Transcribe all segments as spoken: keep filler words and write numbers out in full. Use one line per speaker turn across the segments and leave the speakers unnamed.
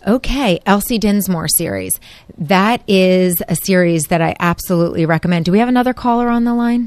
Okay, Elsie Dinsmore series. That is a series that I absolutely recommend. Do we have another caller on the line?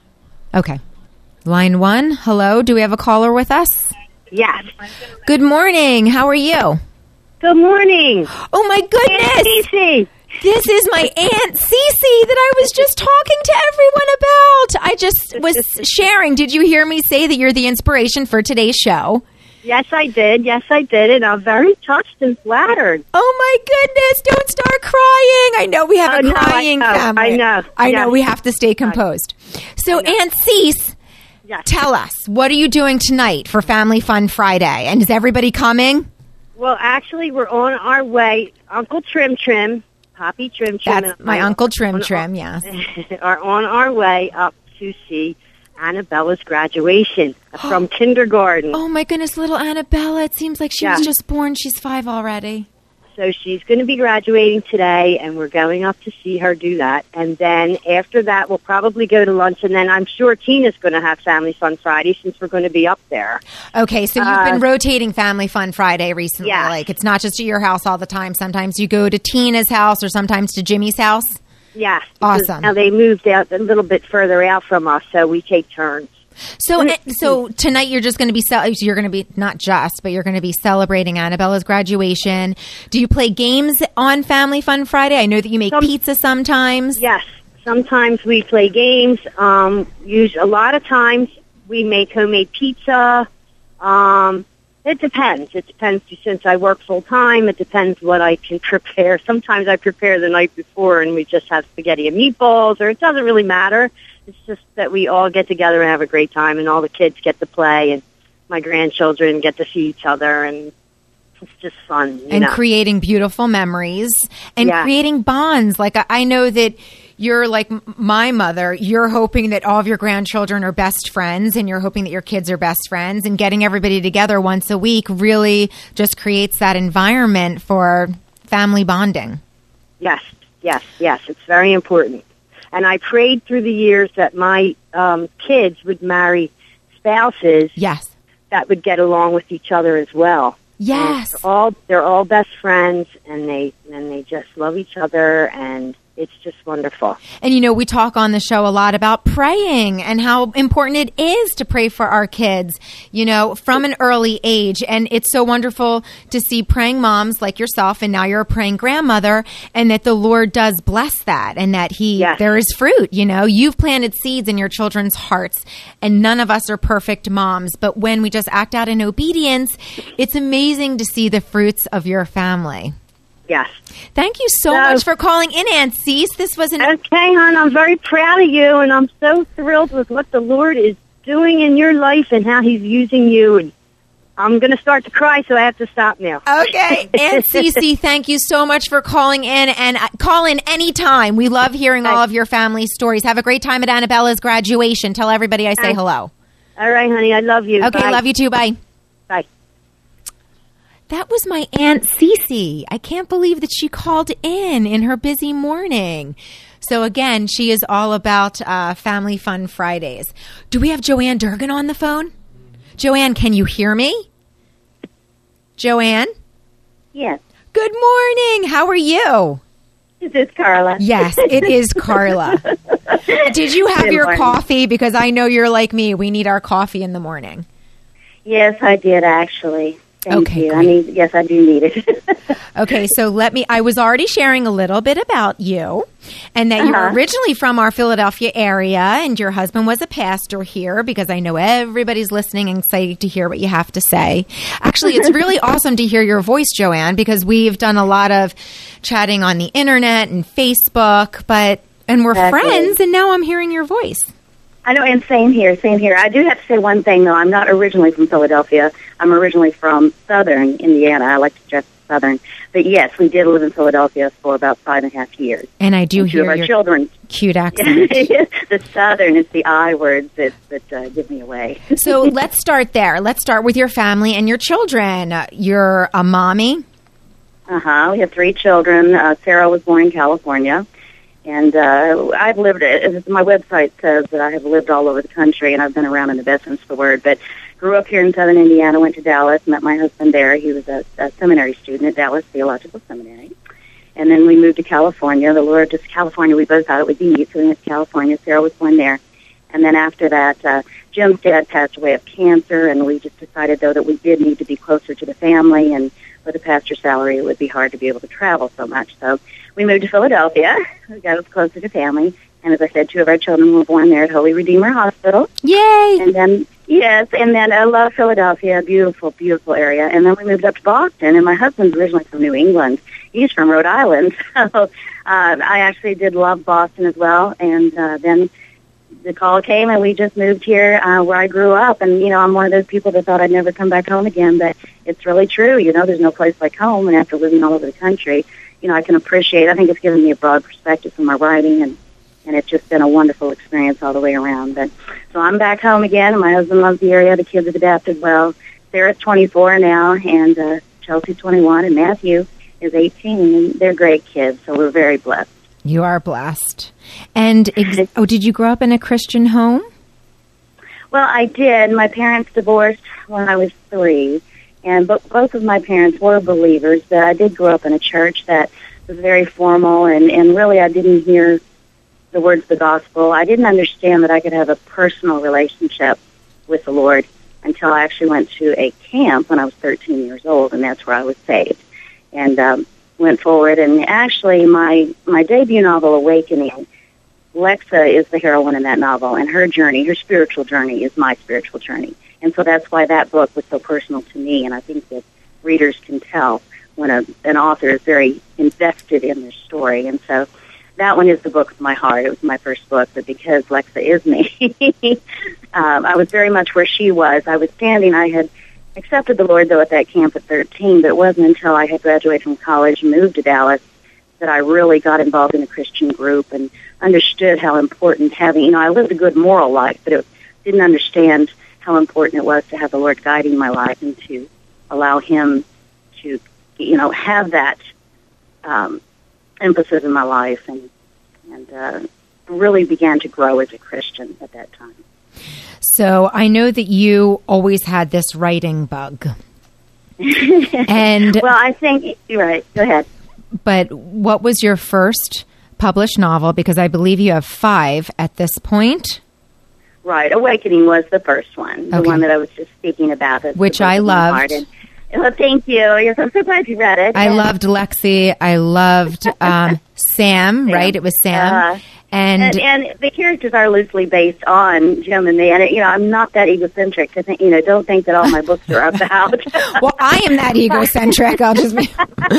Okay. Line one, hello. Do we have a caller with us?
Yes.
Good morning. How are you?
Good morning.
Oh, my goodness.
Aunt Cece.
This is my Aunt Cece that I was just talking to everyone about. I just was sharing. Did you hear me say that you're the inspiration for today's show?
Yes, I did. Yes, I did. And I'm very touched and flattered.
Oh, my goodness. Don't start crying. I know we have
oh,
a
no,
crying
I know,
family.
I know.
I
yes.
know. We have to stay composed. So, Aunt Cece,
yes.
tell us, what are you doing tonight for Family Fun Friday? And is everybody coming?
Well, actually, we're on our way. Uncle Trim Trim, Poppy Trim Trim.
That's my Uncle Trim Trim, yes.
Are on our way up to see Annabella's graduation from kindergarten.
Oh, my goodness, little Annabella. It seems like she
yeah.
was just born. She's five already.
So she's going to be graduating today, and we're going up to see her do that. And then after that, we'll probably go to lunch, and then I'm sure Tina's going to have Family Fun Friday since we're going to be up there.
Okay, so you've
uh,
been rotating Family Fun Friday recently.
Yeah.
Like, it's not just at your house all the time. Sometimes you go to Tina's house or sometimes to Jimmy's house.
Yes.
Awesome.
Now they moved out a little bit further out from us, so we take turns.
So, so tonight you're just going to be ce- you're going to be not just, but you're going to be celebrating Annabella's graduation. Do you play games on Family Fun Friday? I know that you make Some, pizza sometimes.
Yes, sometimes we play games. Um, use a lot of times we make homemade pizza. Um, it depends. It depends. Since I work full time, it depends what I can prepare. Sometimes I prepare the night before, and we just have spaghetti and meatballs, or it doesn't really matter. It's just that we all get together and have a great time, and all the kids get to play, and my grandchildren get to see each other, and it's just fun. You
and
know?
creating beautiful memories and
yeah.
creating bonds. Like, I, I know that you're like my mother. You're hoping that all of your grandchildren are best friends, and you're hoping that your kids are best friends, and getting everybody together once a week really just creates that environment for family bonding.
Yes, yes, yes. It's very important. And I prayed through the years that my um, kids would marry spouses
yes.
that would get along with each other as well.
Yes.
They're all they're all best friends, and they and they just love each other, and it's just wonderful.
And, you know, we talk on the show a lot about praying and how important it is to pray for our kids, you know, from an early age. And it's so wonderful to see praying moms like yourself, and now you're a praying grandmother, and that the Lord does bless that, and that he
yes.
there is fruit. You know, you've planted seeds in your children's hearts, and none of us are perfect moms. But when we just act out in obedience, it's amazing to see the fruits of your family.
Yes.
Thank you so, so much for calling in, Aunt Cece. This was an
okay, hon. I'm very proud of you, and I'm so thrilled with what the Lord is doing in your life and how He's using you. And I'm going to start to cry, so I have to stop now.
Okay, Aunt Cece, thank you so much for calling in, and call in anytime. We love hearing all of your family stories. Have a great time at Annabella's graduation. Tell everybody I say
Thanks.
hello.
All right, honey. I love you.
Okay,
Bye.
love you too. Bye.
Bye.
That was my Aunt Cece. I can't believe that she called in in her busy morning. So again, she is all about uh, Family Fun Fridays. Do we have Joanne Durgan on the phone? Joanne, can you hear me? Joanne?
Yes.
Good morning. How are you?
Is this Carla?
Yes, it is Carla. Did you have
Good
your
morning.
coffee? Because I know you're like me. We need our coffee in the morning.
Yes, I did actually. Thank
Okay,
you.
great.
I need. Yes, I do need it.
Okay, so let me, I was already sharing a little bit about you, and that you were
Uh-huh.
originally from our Philadelphia area, and your husband was a pastor here, because I know everybody's listening and excited to hear what you have to say. Actually, it's really awesome to hear your voice, Joanne, because we've done a lot of chatting on the internet and Facebook, but, and we're
Exactly.
friends, and now I'm hearing your voice.
I know, and same here, same here. I do have to say one thing, though. I'm not originally from Philadelphia. I'm originally from Southern Indiana. I like to dress Southern. But yes, we did live in Philadelphia for about five and a half years.
And I do
And two
hear
of our
your
children.
cute accent.
The Southern, it's the I words that, that uh, give me away.
So let's start there. Let's start with your family and your children. Uh, You're a mommy.
Uh-huh. We have three children. Uh, Sarah was born in California. And uh, I've lived, as my website says, that I have lived all over the country, and I've been around in the best sense of the word. But grew up here in southern Indiana, went to Dallas, met my husband there. He was a, a seminary student at Dallas Theological Seminary. And then we moved to California. The Lord, just California, we both thought it would be neat, so we went to California. Sarah was born there. And then after that, uh, Jim's dad passed away of cancer, and we just decided, though, that we did need to be closer to the family, and with a pastor's salary, it would be hard to be able to travel so much. So we moved to Philadelphia. We got us closer to family. And as I said, two of our children were born there at Holy Redeemer Hospital.
Yay!
And then, yes, and then I love Philadelphia, beautiful, beautiful area. And then we moved up to Boston, and my husband's originally from New England. He's from Rhode Island. So uh, I actually did love Boston as well. And uh, then the call came, and we just moved here uh, where I grew up. And, you know, I'm one of those people that thought I'd never come back home again, but it's really true. You know, there's no place like home. And after living all over the country, you know, I can appreciate, I think it's given me a broad perspective from my writing, and, and it's just been a wonderful experience all the way around. But so I'm back home again, and my husband loves the area. The kids have adapted well. Sarah's twenty-four now, and uh, Chelsea's twenty-one, and Matthew is eighteen, and they're great kids, so we're very blessed.
You are blessed. And, ex- oh, did you grow up in a Christian home?
Well, I did. My parents divorced when I was three, and bo- both of my parents were believers, but I did grow up in a church that was very formal, and, and really I didn't hear the words of the gospel. I didn't understand that I could have a personal relationship with the Lord until I actually went to a camp when I was thirteen years old, and that's where I was saved. And um, went forward, and actually my, my debut novel, Awakening, Lexa is the heroine in that novel, and her journey, her spiritual journey, is my spiritual journey. And so that's why that book was so personal to me, and I think that readers can tell when a, an author is very invested in their story. And so that one is the book of my heart. It was my first book, but because Lexa is me, um, I was very much where she was. I was standing, I had accepted the Lord, though, at that camp at thirteen, but it wasn't until I had graduated from college and moved to Dallas that I really got involved in a Christian group and understood how important having, you know, I lived a good moral life, but it didn't understand how important it was to have the Lord guiding my life and to allow Him to, you know, have that um, emphasis in my life, and, and uh, really began to grow as a Christian at that time.
So I know that you always had this writing bug. And
well, I think you're right. Go ahead.
But what was your first published novel? Because I believe you have five at this point.
Right. Awakening was the first one, the
okay.
one that I was just speaking about.
Which I loved.
And, well, thank you. Yes, I'm so glad you read it.
I
and,
loved Lexi. I loved um, Sam, right? It was Sam.
Uh,
and,
and and the characters are loosely based on Jim and me. And, you know, I'm not that egocentric to think, you know, don't think that all my books are about.
Well, I am that egocentric. I'll just be...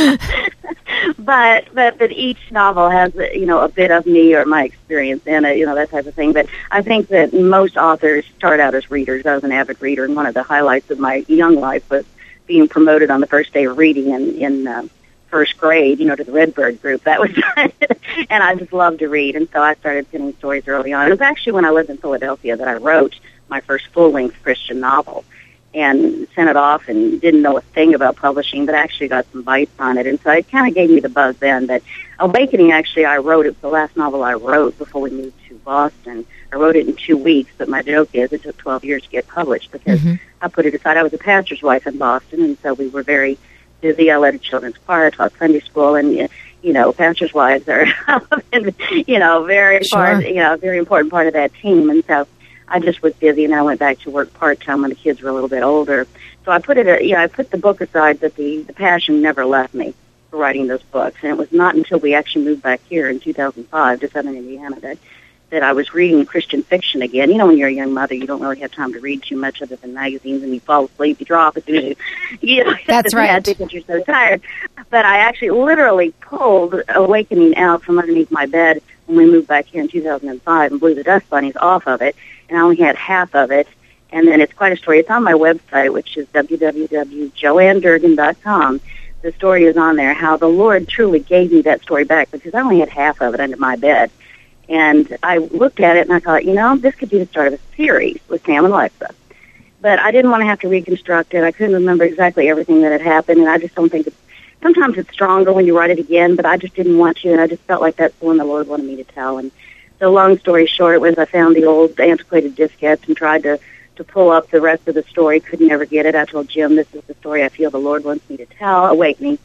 But, but but each novel has, you know, a bit of me or my experience in it, you know, that type of thing. But I think that most authors start out as readers. I was an avid reader, and one of the highlights of my young life was being promoted on the first day of reading in, in uh, first grade, you know, to the Redbird group. That was and I just loved to read, and so I started penning stories early on. It was actually when I lived in Philadelphia that I wrote my first full-length Christian novel, and sent it off and didn't know a thing about publishing, but actually got some bites on it. And so it kind of gave me the buzz then. But Awakening, actually, I wrote it, the last novel I wrote before we moved to Boston. I wrote it in two weeks, but my joke is it took twelve years to get published because mm-hmm. I put it aside. I was a pastor's wife in Boston, and so we were very busy. I led a children's choir, taught Sunday school, and, you know, pastor's wives are, you know, very
sure.
part, you know, very important part of that team. And so I just was busy, and I went back to work part-time when the kids were a little bit older. So I put it, you know, I put the book aside, but the, the passion never left me for writing those books. And it was not until we actually moved back here in two thousand five to Southern Indiana that, that I was reading Christian fiction again. You know, when you're a young mother, you don't really have time to read too much other than magazines, and you fall asleep, you drop as soon as you, you know,
that's right,
because you're so tired. But I actually literally pulled Awakening out from underneath my bed when we moved back here in two thousand five and blew the dust bunnies off of it. And I only had half of it, and then it's quite a story. It's on my website, which is w w w dot joanne durgan dot com. The story is on there, how the Lord truly gave me that story back, because I only had half of it under my bed. And I looked at it, and I thought, you know, this could be the start of a series with Sam and Lexa. But I didn't want to have to reconstruct it. I couldn't remember exactly everything that had happened, and I just don't think it's, sometimes it's stronger when you write it again, but I just didn't want to, and I just felt like that's the one the Lord wanted me to tell. And so long story short, was I found the old antiquated diskettes and tried to to pull up the rest of the story. Could never get it. I told Jim, this is the story I feel the Lord wants me to tell, Awakening.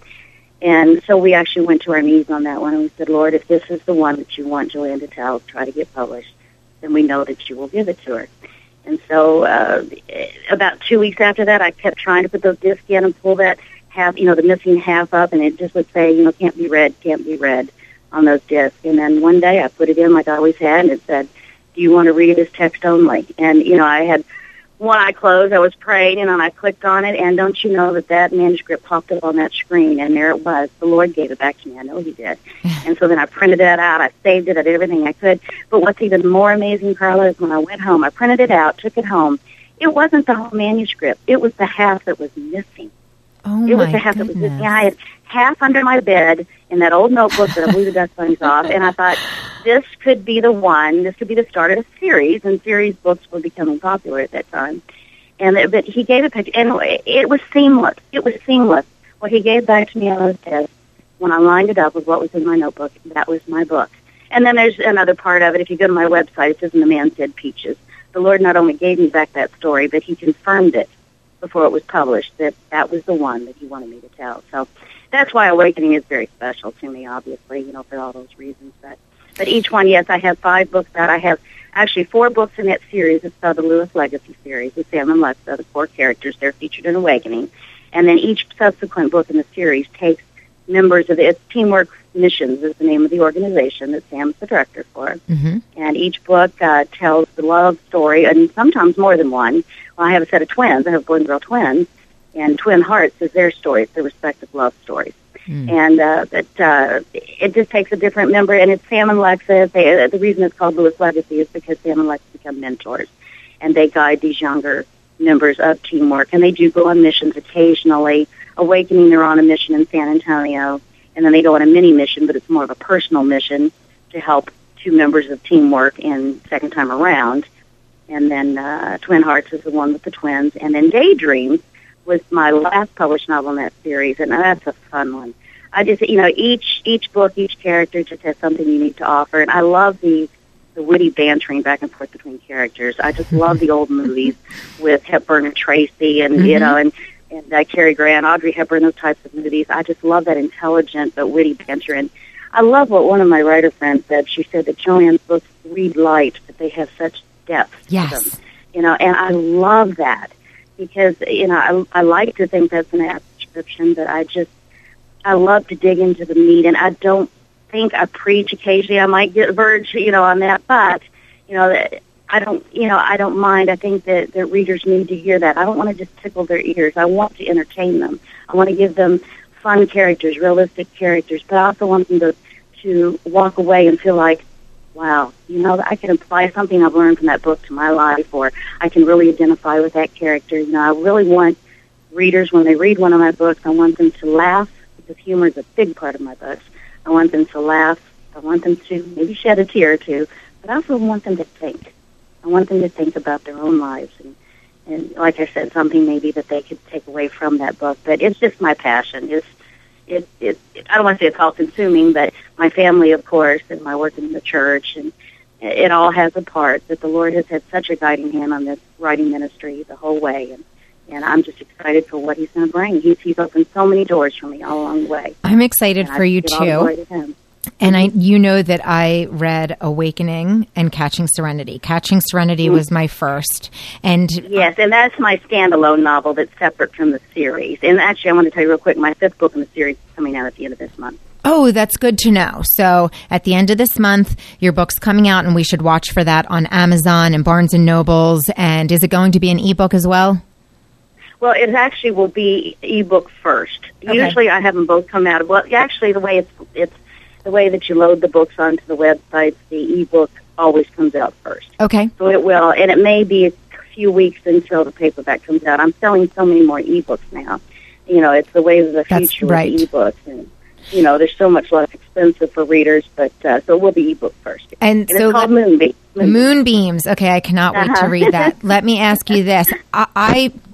And so we actually went to our knees on that one, and we said, Lord, if this is the one that you want Joanne to tell, try to get published, then we know that you will give it to her. And so uh, about two weeks after that, I kept trying to put those discs in and pull that half, you know, the missing half up, and it just would say, you know, can't be read, can't be read on those discs. And then one day I put it in like I always had, and it said, do you want to read it as text only? And, you know, I had one eye closed, I was praying, and then I clicked on it, and don't you know that that manuscript popped up on that screen, and there it was. The Lord gave it back to me. I know He did. And so then I printed that out. I saved it. I did everything I could. But what's even more amazing, Carla, is when I went home, I printed it out, took it home. It wasn't the whole manuscript. It was the half that was missing.
Oh,
it was
my
the half
goodness.
that was missing. I had half under my bed in that old notebook that I blew the dust bunnies off, and I thought, this could be the one. This could be the start of a series, and series books were becoming popular at that time. And it, but he gave it back, and it was seamless. It was seamless. What he gave back to me on those discs, when I lined it up with what was in my notebook, that was my book. And then there's another part of it. If you go to my website, it says, "And the Man Said Peaches." The Lord not only gave me back that story, but He confirmed it before it was published, that that was the one that He wanted me to tell. So that's why Awakening is very special to me, obviously, you know, for all those reasons. But, but each one, yes, I have five books out. I have actually four books in that series. It's called the Lewis Legacy series with Sam and Lexa, the four characters. They're featured in Awakening. And then each subsequent book in the series takes members of the, it's Teamwork Missions is the name of the organization that Sam's the director for.
Mm-hmm.
And each book uh, tells the love story, and sometimes more than one. Well, I have a set of twins. I have boy and girl twins, and Twin Hearts is their stories, their respective love stories. Mm. And uh, but, uh, it just takes a different member, and it's Sam and Lexa. They, the reason it's called Lewis Legacy is because Sam and Lexa become mentors, and they guide these younger members of Teamwork, and they do go on missions occasionally. Awakening, they're on a mission in San Antonio, and then they go on a mini mission, but it's more of a personal mission to help two members of Teamwork in second time around. And then uh, Twin Hearts is the one with the twins, and then Daydreams was my last published novel in that series, and that's a fun one. I just, you know, each each book, each character just has something unique to offer, and I love the the witty bantering back and forth between characters. I just love the old movies with Hepburn and Tracy, and mm-hmm. you know, and and uh, Cary Grant, Audrey Hepburn, those types of movies. I just love that intelligent but witty banter, and I love what one of my writer friends said. She said that Joanne's books read light, but they have such depth
yes.
to them. You know, and I love that. Because, you know, I, I like to think that's an apt description, but I just, I love to dig into the meat, and I don't think I preach. Occasionally I might get verge, you know, on that, but, you know, I don't, you know, I don't mind. I think that, that readers need to hear that. I don't want to just tickle their ears. I want to entertain them. I want to give them fun characters, realistic characters, but I also want them to, to walk away and feel like, wow, you know, I can apply something I've learned from that book to my life, or I can really identify with that character. You know, I really want readers, when they read one of my books, I want them to laugh, because humor is a big part of my books. I want them to laugh. I want them to maybe shed a tear or two, but I also want them to think. I want them to think about their own lives, and, and like I said, something maybe that they could take away from that book. But it's just my passion. It's It, it, it, I don't want to say it's all-consuming, but my family, of course, and my work in the church, and it all has a part that the Lord has had such a guiding hand on this writing ministry the whole way, and, and I'm just excited for what He's going to bring. He's, he's opened so many doors for me all along the way.
I'm excited and for I you, too. To and I, you know that I read Awakening and Catching Serenity. Catching Serenity mm-hmm. was my first. And
yes, and that's my standalone novel that's separate from the series. And actually, I want to tell you real quick, my fifth book in the series is coming out at the end of this month.
Oh, that's good to know. So at the end of this month, your book's coming out, and we should watch for that on Amazon and Barnes and Nobles. And is it going to be an ebook as well?
Well, it actually will be ebook first. Okay. Usually I have them both come out. Well, actually, the way it's it's the way that you load the books onto the websites, the ebook always comes out first.
Okay.
So it will, and it may be a few weeks until the paperback comes out. I'm selling so many more ebooks now. You know, it's the way of the future with
right.
ebooks, and you know, they're so much less expensive for readers, but uh, so it will be ebook first.
And,
and
so
it's called Moonbeams.
Moonbeams. Okay, I cannot wait uh-huh. to read that. Let me ask you this: I, I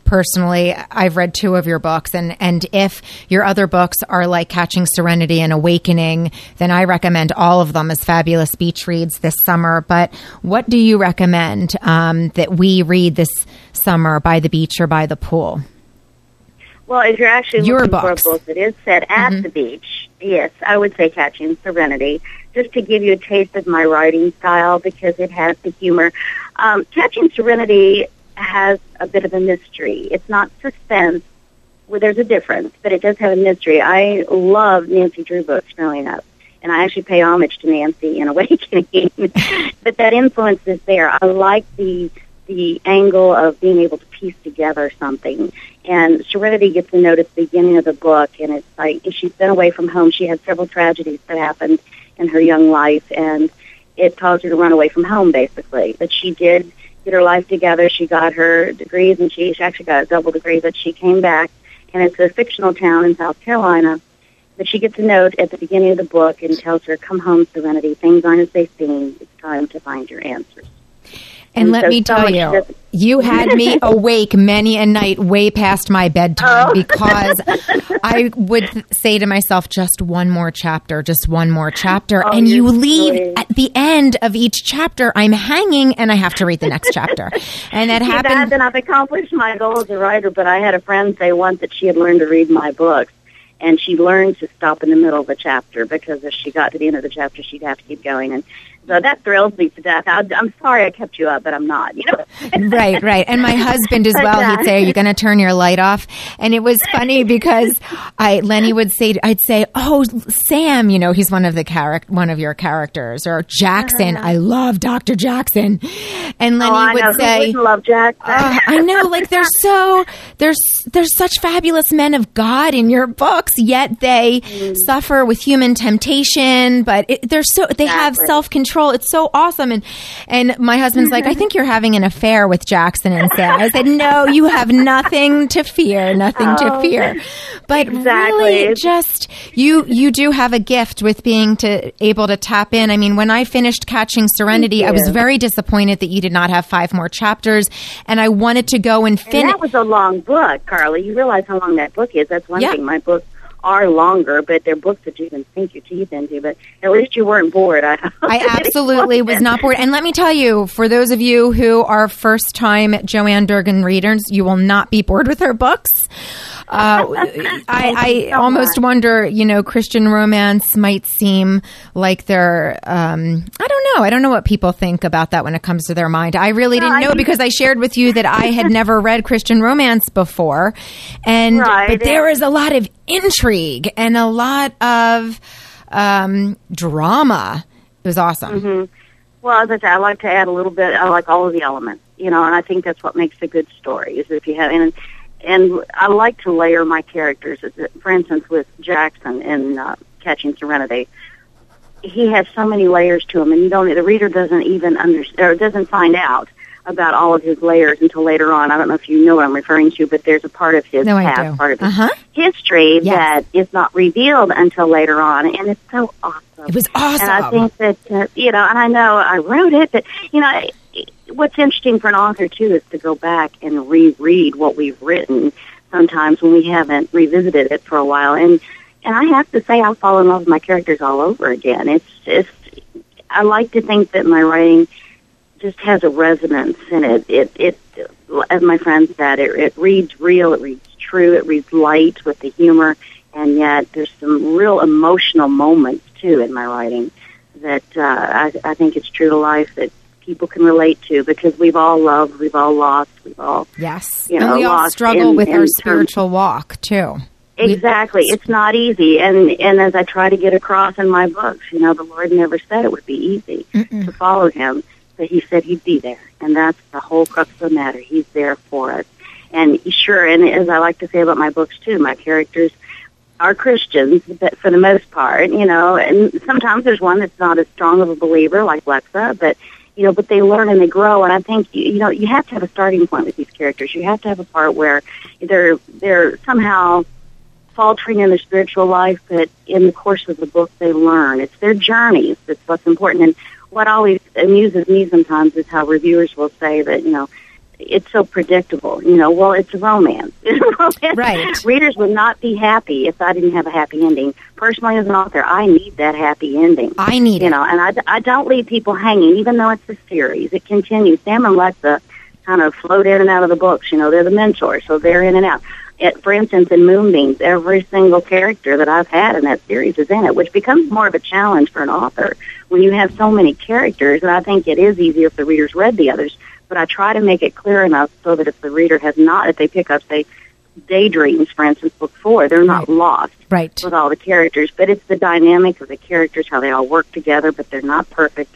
personally, I've read two of your books, and, and if your other books are like Catching Serenity and Awakening, then I recommend all of them as fabulous beach reads this summer. But what do you recommend um, that we read this summer by the beach or by the pool?
Well, if you're actually
Your
looking
books.
for a book that is set at mm-hmm. the beach, yes, I would say Catching Serenity, just to give you a taste of my writing style because it has the humor. Um, Catching Serenity has a bit of a mystery. It's not suspense. Well, there's a difference, but it does have a mystery. I love Nancy Drew books growing up, and I actually pay homage to Nancy in Awakening. But that influence is there. I like the the angle of being able to piece together something. And Serenity gets a note at the beginning of the book, and it's like if she's been away from home, she had several tragedies that happened in her young life, and it caused her to run away from home, basically. But she did get her life together. She got her degrees, and she, she actually got a double degree, but she came back, and it's a fictional town in South Carolina. But she gets a note at the beginning of the book and tells her, come home, Serenity. Things aren't as they seem. It's time to find your answers.
And, and let so me tell you, you had me awake many a night way past my bedtime oh. because I would say to myself, just one more chapter, just one more chapter. Oh, and you leave silly. At the end of each chapter, I'm hanging and I have to read the next chapter. And that
See,
happened.
That, then I've accomplished my goal as a writer, but I had a friend say once that she had learned to read my books. And she learned to stop in the middle of a chapter because if she got to the end of the chapter, she'd have to keep going. And so that thrills me to death. I, I'm sorry I kept you up, but I'm not, you know.
Right, right. And my husband as well, he'd say, are you going to turn your light off? And it was funny because I, Lenny would say, I'd say, oh, Sam, you know, he's one of the charac- one of your characters, or Jackson. Uh-huh. I love Doctor Jackson. And Lenny
oh, I
would
know.
say,
Who wouldn't love Jackson?
uh, I know, like they're so, there's, there's such fabulous men of God in your books, yet they mm. suffer with human temptation, but it, they're so, they exactly. have self-control. It's so awesome. And and my husband's like, I think you're having an affair with Jackson and Sam. I said, no, you have nothing to fear, nothing oh, to fear. But
exactly.
really just, you you do have a gift with being to able to tap in. I mean, when I finished Catching Serenity, I was very disappointed that you did not have five more chapters. And I wanted to go and finish.
That was a long book, Carly. You realize how long that book is. That's one
yeah.
thing. My book are longer, but they're books that you can sink your teeth into. But at least you weren't bored. I,
I absolutely was not bored. And let me tell you, for those of you who are first-time Joanne Durgan readers, you will not be bored with her books. Uh, I, I so almost much. wonder, you know, Christian romance might seem like they're, um, I don't know. I don't know what people think about that when it comes to their mind. I really no, didn't know I because I shared with you that I had never read Christian romance before. And,
right,
but there is a lot of intrigue and a lot of, um, drama. It was awesome.
Mm-hmm. Well, as I said, I like to add a little bit. I like all of the elements, you know, and I think that's what makes a good story is if you have, and And I like to layer my characters. For instance, with Jackson in uh, Catching Serenity, he has so many layers to him, and you don't. The reader doesn't even understand or doesn't find out about all of his layers until later on. I don't know if you know what I'm referring to, but there's a part of his
no,
past, part of his
uh-huh.
history
yes.
that is not revealed until later on, and it's so awesome.
It was awesome.
And I think that uh, you know, and I know I wrote it, but you know. What's interesting for an author, too, is to go back and reread what we've written sometimes when we haven't revisited it for a while. And and I have to say I fall in love with my characters all over again. It's just, I like to think that my writing just has a resonance in it. It, it as my friend said, it, it reads real, it reads true, it reads light with the humor, and yet there's some real emotional moments, too, in my writing that uh, I, I think it's true to life that people can relate to because we've all loved, we've all lost, we've all
yes,
you know,
and we all struggle
in,
with
in
our
terms,
spiritual walk too.
Exactly, we, it's not easy, and and as I try to get across in my books, you know, the Lord never said it would be easy mm-mm. to follow Him, but He said He'd be there, and that's the whole crux of the matter. He's there for us, and sure, and as I like to say about my books too, my characters are Christians, but for the most part, you know, and sometimes there's one that's not as strong of a believer like Lexa, but you know, but they learn and they grow, and I think, you know, you have to have a starting point with these characters. You have to have a part where they're they're somehow faltering in their spiritual life, but in the course of the book they learn. It's their journeys that's what's important. And what always amuses me sometimes is how reviewers will say that, you know, it's so predictable. You know, well, it's a romance. It's a romance.
Right.
Readers would not be happy if I didn't have a happy ending. Personally, as an author, I need that happy ending.
I need
you
it.
know, and I, I don't leave people hanging, even though it's a series. It continues. Sam and Lexa kind of float in and out of the books. You know, they're the mentors, so they're in and out. It, for instance, in Moonbeams, every single character that I've had in that series is in it, which becomes more of a challenge for an author when you have so many characters. And I think it is easier if the readers read the others, but I try to make it clear enough so that if the reader has not, if they pick up, say, Daydreams, for instance, book four, they're not
right.
lost
right.
with all the characters, but it's the dynamic of the characters, how they all work together, but they're not perfect.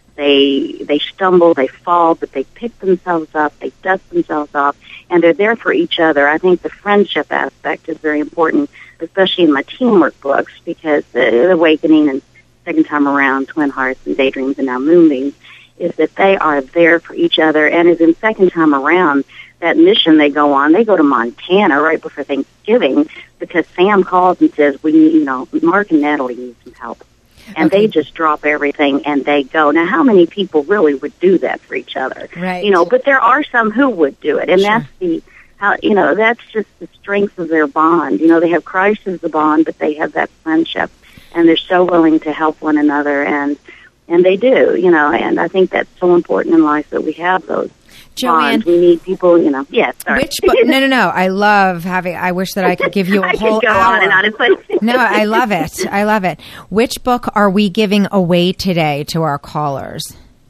They they stumble, they fall, but they pick themselves up, they dust themselves off, and they're there for each other. I think the friendship aspect is very important, especially in my teamwork books, because the Awakening and Second Time Around, Twin Hearts and Daydreams, and now Moonbeams, is that they are there for each other. And as in Second Time Around, that mission they go on, they go to Montana right before Thanksgiving because Sam calls and says, "We need, you know, Mark and Natalie need some help." And
okay.
they just drop everything and they go. Now, how many people really would do that for each other?
Right.
You know, but there are some who would do it, and
Sure.
that's the how you know that's just the strength of their bond. You know, they have Christ as the bond, but they have that friendship, and they're so willing to help one another, and and they do. You know, and I think that's so important in life that we have those.
Joanne,
bonds. We need people, you know. Yes, sorry.
Which book? No, no, no. I love having. I wish that I could give you a
I
whole
could go
hour.
on and on. It's like
No, I love it. I love it. Which book are we giving away today to our callers?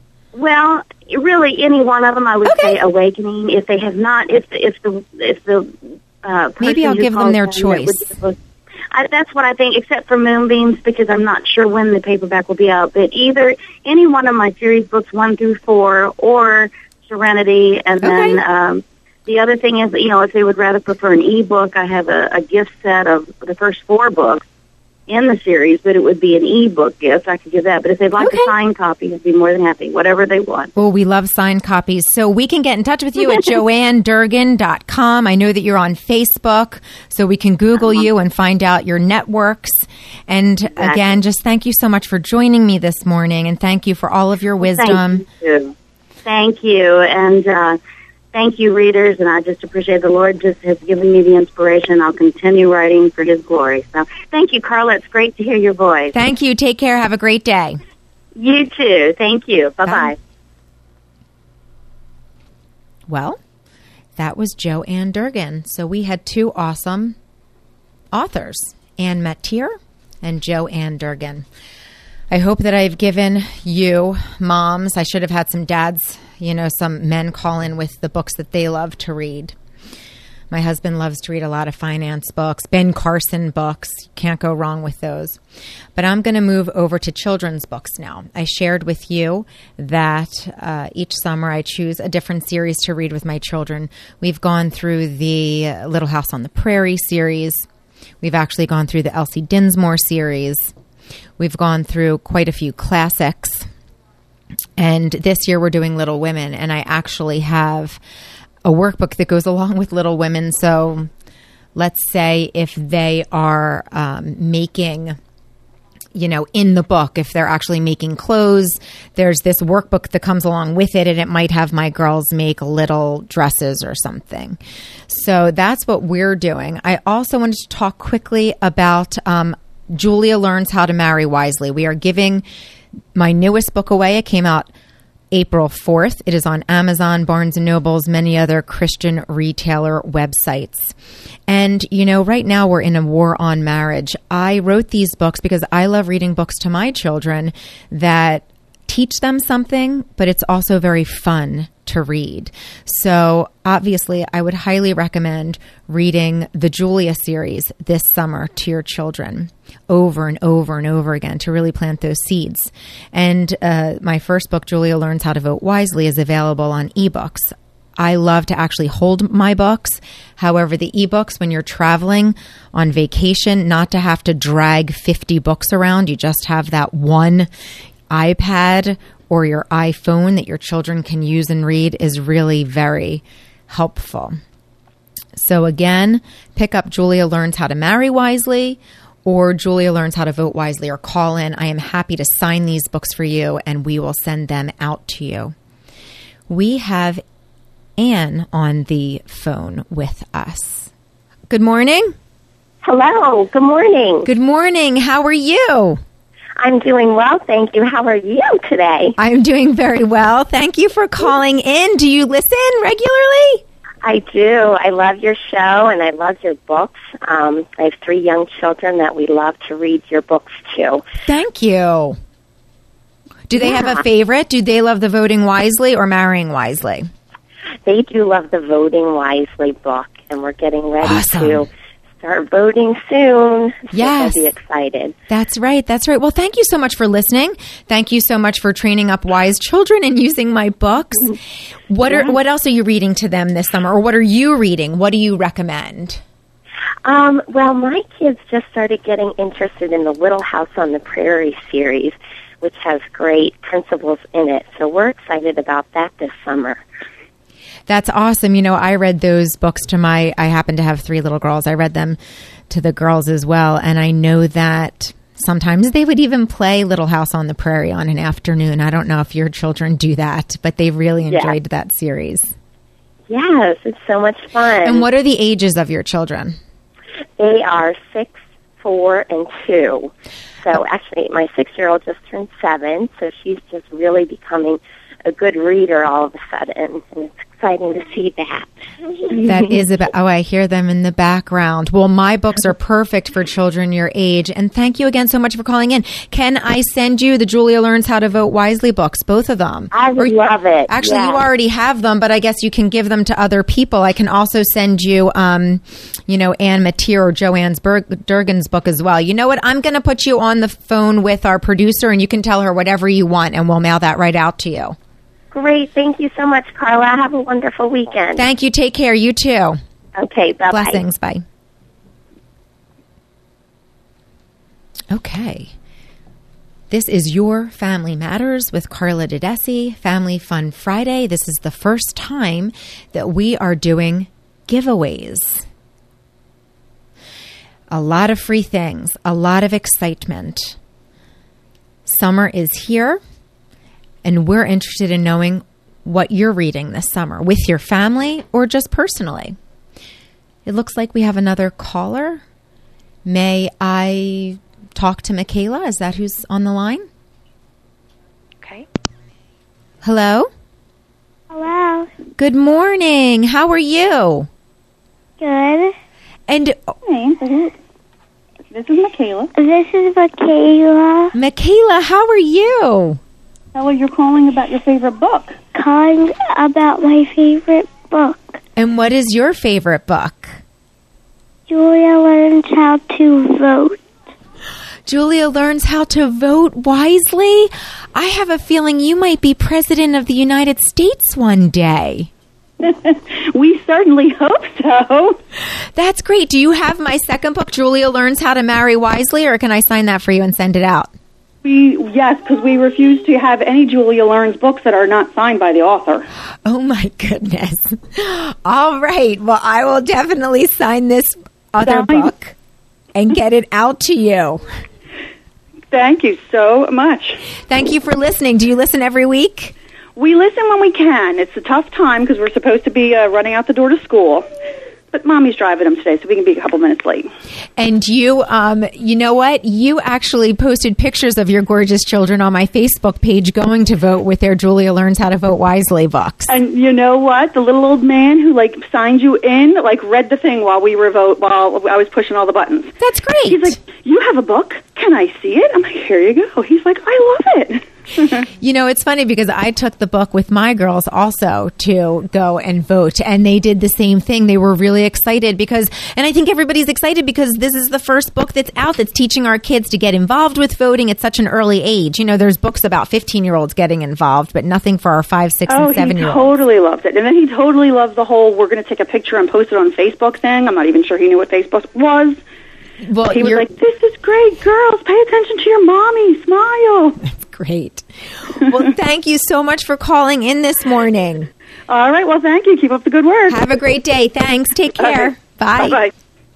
Well, really, any one of them, I would
Okay.
say Awakening. If they have not, if if the if the uh, person
Maybe I'll
who
give them
calls
their
in that
choice.
would be supposed- I, that's what I think, except for Moonbeams, because I'm not sure when the paperback will be out. But either any one of my series books, one through four, or Serenity, and then
Okay.
um, the other thing is, you know, if they would rather prefer an e-book, I have a, a gift set of the first four books in the series, but it would be an e-book gift. I could give that. But if they'd like
Okay.
a signed copy, I'd be more than happy, whatever they want.
Oh, we love signed copies. So we can get in touch with you at joanne durgan dot com. I know that you're on Facebook, so we can Google
Uh-huh.
you and find out your networks. And
Exactly.
again, just thank you so much for joining me this morning, and thank you for all of your wisdom.
Thank you. Thank you. And uh, thank you, readers. And I just appreciate the Lord just has given me the inspiration. I'll continue writing for His glory. So thank you, Carla. It's great to hear your voice.
Thank you. Take care. Have a great day.
You too. Thank you. Bye-bye.
Bye. Well, that was Joanne Durgan. So we had two awesome authors, Ann Matier and Joanne Durgan. I hope that I've given you, moms, I should have had some dads, you know, some men call in with the books that they love to read. My husband loves to read a lot of finance books, Ben Carson books. Can't go wrong with those. But I'm going to move over to children's books now. I shared with you that uh, each summer I choose a different series to read with my children. We've gone through the Little House on the Prairie series. We've actually gone through the Elsie Dinsmore series. We've gone through quite a few classics. And this year we're doing Little Women. And I actually have a workbook that goes along with Little Women. So let's say if they are um, making, you know, in the book, if they're actually making clothes, there's this workbook that comes along with it, and it might have my girls make little dresses or something. So that's what we're doing. I also wanted to talk quickly about um, Julia Learns How to Marry Wisely. We are giving my newest book away. It came out April fourth. It is on Amazon, Barnes and Nobles, many other Christian retailer websites. And, you know, right now we're in a war on marriage. I wrote these books because I love reading books to my children that teach them something, but it's also very fun to read. So obviously, I would highly recommend reading the Julia series this summer to your children over and over and over again to really plant those seeds. And uh, my first book, Julia Learns How to Vote Wisely, is available on ebooks. I love to actually hold my books. However, the ebooks, when you're traveling on vacation, not to have to drag fifty books around, you just have that one iPad or your iPhone that your children can use and read, is really very helpful. So again, pick up Julia Learns How to Marry Wisely or Julia Learns How to Vote Wisely, or call in. I am happy to sign these books for you, and we will send them out to you. We have Anne on the phone with us. Good morning.
Hello. Good morning.
Good morning. How are you?
I'm doing well, thank you. How are you today?
I'm doing very well. Thank you for calling in. Do you listen regularly?
I do. I love your show, and I love your books. Um, I have three young children that we love to read your books to.
Thank you. Do they
Yeah.
have a favorite? Do they love the Voting Wisely or Marrying Wisely?
They do love the Voting Wisely book, and we're getting ready
Awesome.
to start voting soon. So
Yes.
they'll be excited.
That's right. That's right. Well, thank you so much for listening. Thank you so much for training up wise children and using my books. What are what else are you reading to them this summer, or what are you reading? What do you recommend?
Um, well, my kids just started getting interested in the Little House on the Prairie series, which has great principles in it. So we're excited about that this summer.
That's awesome. You know, I read those books to my, I happen to have three little girls. I read them to the girls as well. And I know that sometimes they would even play Little House on the Prairie on an afternoon. I don't know if your children do that, but they really enjoyed
Yeah.
that series.
Yes, it's so much fun.
And what are the ages of your children?
They are six, four, and two. So actually, my six-year-old just turned seven, so she's just really becoming a good reader all of a sudden, and it's exciting to see that.
That is about, oh, I hear them in the background. Well, my books are perfect for children your age. And thank you again so much for calling in. Can I send you the Julia Learns How to Vote Wisely books, both of them?
I would
Or-
love it.
Actually,
yes.
you already have them, but I guess you can give them to other people. I can also send you, um, you know, Ann Mateer or Joanne Berg- Durgan's book as well. You know what? I'm going to put you on the phone with our producer, and you can tell her whatever you want, and we'll mail that right out to you.
Great. Thank you so much, Carla. Have a wonderful weekend.
Thank you. Take care. You too.
Okay, bye-bye.
Blessings. Bye. Okay. This is Your Family Matters with Carla Dedesi, Family Fun Friday. This is the first time that we are doing giveaways. A lot of free things, a lot of excitement. Summer is here, and we're interested in knowing what you're reading this summer with your family or just personally. It looks like we have another caller. May I talk to Michaela? Is that who's on the line?
Okay.
Hello?
Hello.
Good morning. How are you?
Good.
And
Hey, this is, this is Michaela.
This is Michaela
Michaela, how are you?
How are you calling about your favorite book?
calling about my favorite book.
And what is your favorite book?
Julia Learns How to Vote.
Julia Learns How to Vote Wisely? I have a feeling you might be President of the United States one day.
We certainly hope so.
That's great. Do you have my second book, Julia Learns How to Marry Wisely, or can I sign that for you and send it out?
We yes, because we refuse to have any Julia Learns books that are not signed by the author.
Oh, my goodness. All right. Well, I will definitely sign this other
Sign.
book and get it out to you.
Thank you so much.
Thank you for listening. Do you listen every week?
We listen when we can. It's a tough time because we're supposed to be uh, running out the door to school. But Mommy's driving them today, so we can be a couple minutes late.
And you, um, you know what? You actually posted pictures of your gorgeous children on my Facebook page going to vote with their Julia Learns How to Vote Wisely books.
And you know what? The little old man who like signed you in, like read the thing while we were vote while I was pushing all the buttons.
That's great.
He's like, "You have a book? Can I see it?" I'm like, "Here you go." He's like, "I love it."
You know, it's funny because I took the book with my girls also to go and vote, and they did the same thing. They were really excited because, and I think everybody's excited because this is the first book that's out that's teaching our kids to get involved with voting at such an early age. You know, there's books about fifteen-year-olds getting involved, but nothing for our five, six,
Oh,
and
he
seven-year-olds.
totally loves it. And then he totally loves the whole we're going to take a picture and post it on Facebook thing. I'm not even sure he knew what Facebook was.
Well,
He was
you're-
like, "This is great, girls. Pay attention to your mommy. Smile."
Great. Well, thank you so much for calling in this morning.
All right. Well, thank you. Keep up the good work.
Have a great day. Thanks. Take care.
Okay.
Bye.
Bye-bye.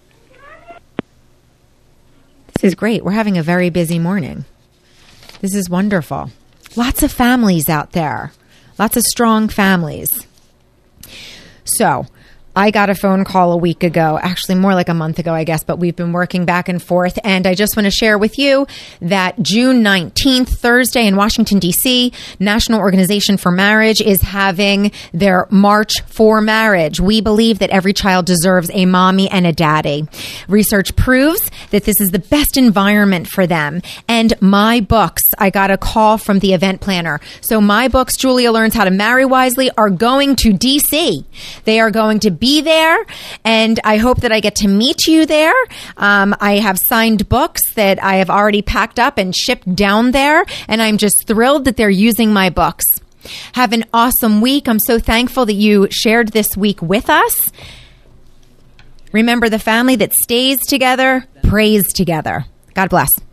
This is great. We're having a very busy morning. This is wonderful. Lots of families out there. Lots of strong families. So I got a phone call a week ago, actually more like a month ago, I guess, but we've been working back and forth. And I just want to share with you that June nineteenth, Thursday in Washington, D C, National Organization for Marriage is having their March for Marriage. We believe that every child deserves a mommy and a daddy. Research proves that this is the best environment for them. And my books, I got a call from the event planner. So my books, Julia Learns How to Marry Wisely, are going to D C. They are going to be Be there, and I hope that I get to meet you there. Um, I have signed books that I have already packed up and shipped down there, and I'm just thrilled that they're using my books. Have an awesome week. I'm so thankful that you shared this week with us. Remember, the family that stays together prays together. God bless.